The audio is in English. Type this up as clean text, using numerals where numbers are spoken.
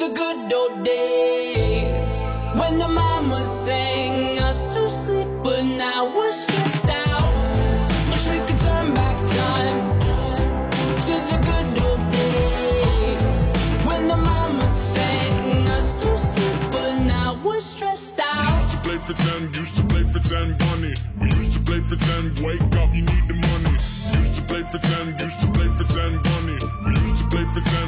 the good old days when the mama sang us to sleep, but now we're stressed out. Wish we could turn back time to the good old days when the mama sang us to sleep, but now we're stressed out. Used to play pretend, used to play pretend, bunny. We used to play pretend, wake up, you need the money. Used to play pretend, used to play pretend, bunny. We used to play pretend.